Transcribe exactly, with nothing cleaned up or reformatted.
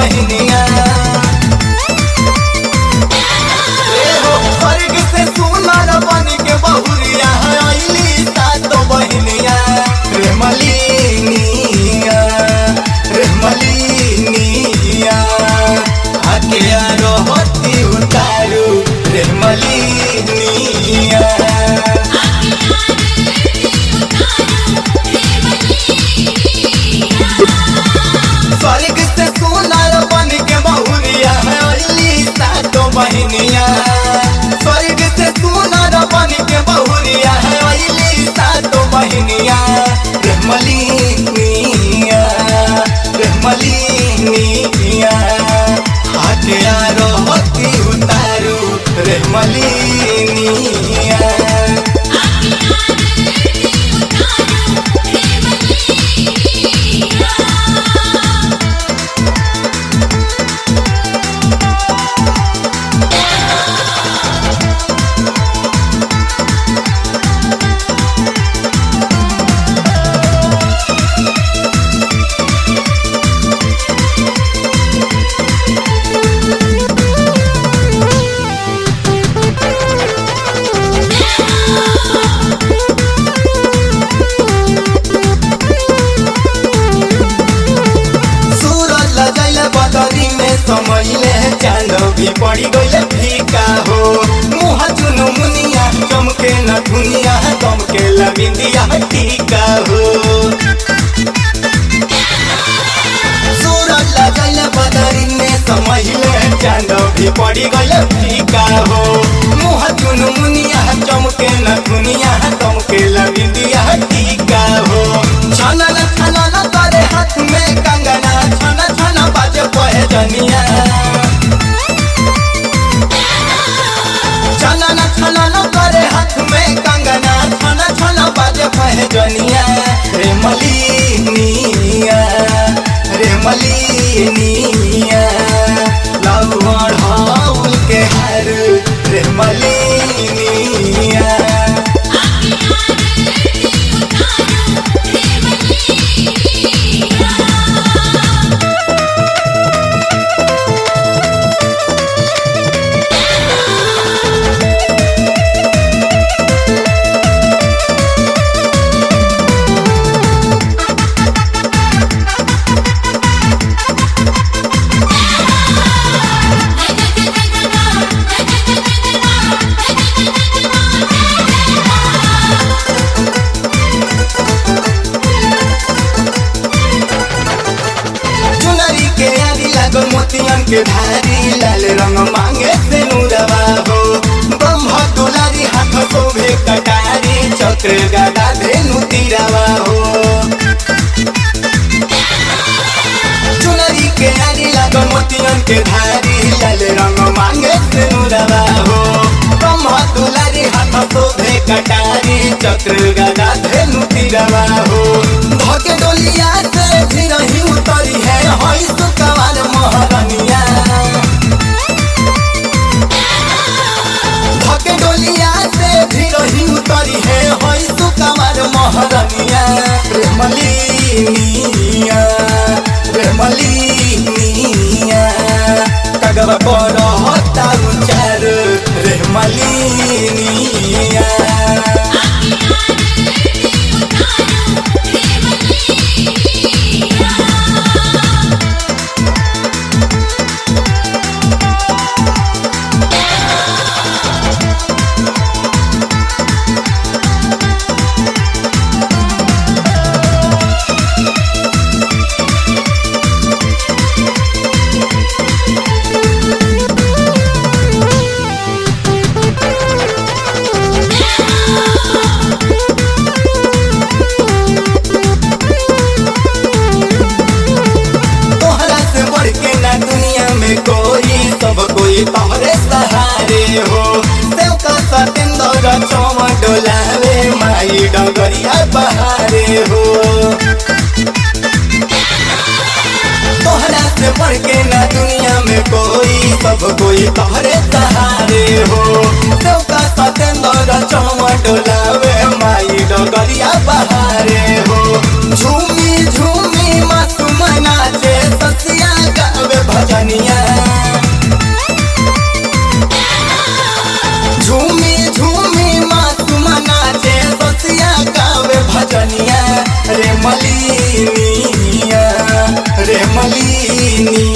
बहनिया स्वर्ग से सुनर बन के बहुरिया आइली सातो बहनिया रे मलिनिया रे मलिनिया आके रोहती उतारू रे मलिनिया स्वर्ग से सुनर बन के बहुरिया आइली सातो बहनिया स्वर्ग से सुनर बन के बहुरिया आइली सातो बहनिया रे मलिनिया रे मलिनिया हाथे रोहती उतारू रे मलिनिया समैले चांद भी पड़ी गई फीका हो मुँह चुनु मुनिया चमके न दुनिया चमके लबिंदिया टीका हो सूरज लगल बदरी में समैले चांद भी पड़ी गई फीका हो मुँह चुनु मुनिया चमके न दुनिया चमके लबिंदिया टीका हो छनल छनल करे हाथ में कंगना छन छन बाजे पहजनिया छनन छनन करे हाथ में कंगना छन छन बाजे पहजनिया रे मलिनिया रे मलिनिया लवण हाउल के हार रे मलिनिया मोतियन के धारी लाल रंग मांगे से नूरवा हो ब्रह्म दुलारी हाथ शोभे कटारी चक्र गदा धेनु तीरवा हो चुनरी के आरी लाग मोतियन के धारी लाल रंग मांगे से नूरवा हो ब्रह्म दुलारी हाथ शोभे कटारी चक्र गदा धेनु तीरवा हो धके डोलिया से फिर ही उतरी है होई सुकवार महारानिया धके डोलिया से फिर ही उतरी है होई सुकवार महारानिया रे मलिनिया रे मलिनिया कगवा पर होता उचार रे मलिनिया तोहरे सहारे हो सेवका सतेंद्र चौम डोलावे माई डगरिया बहारे हो तोहरा से बढ़ के ना दुनिया में कोई सब कोई तोहरे सहारे हो सेवका सतेंद्र चौम डोलावे माई डगरिया बहारे हो झूमी झूमी मासूम नाचे ससिया गावे मालिनी